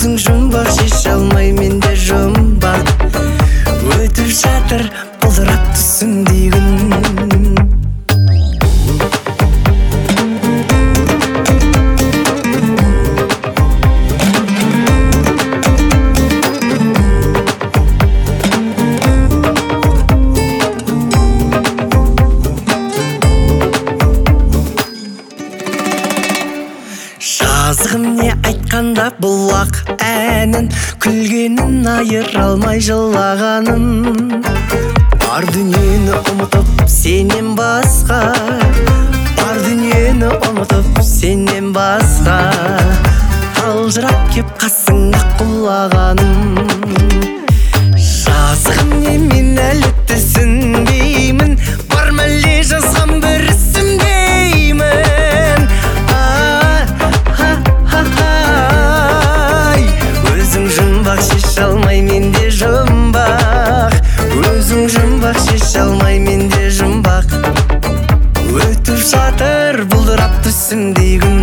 өзің жұмбақ, шеше алмай менде жұмбақ. Өтіп жатыр бұлдырап түсімдей күн. Жазғым не айтқанда бұлақ әнін, күлгенін айыра алмай жылағаным. Бар дүниені ұмытып сенен басқа, бар дүниені ұмытып сенен басқа, қалжырап кеп қасыңа құлағаным. Жазғым не мен әлі түсінбеймін, бар мәле жазған бір ісімдеймін. Өзің жұмбақ, шеше алмай менде жұмбақ. Өзің жұмбақ, шеше алмай менде жұмбақ. Өтіп жатыр бұлдырап түсімдей күн.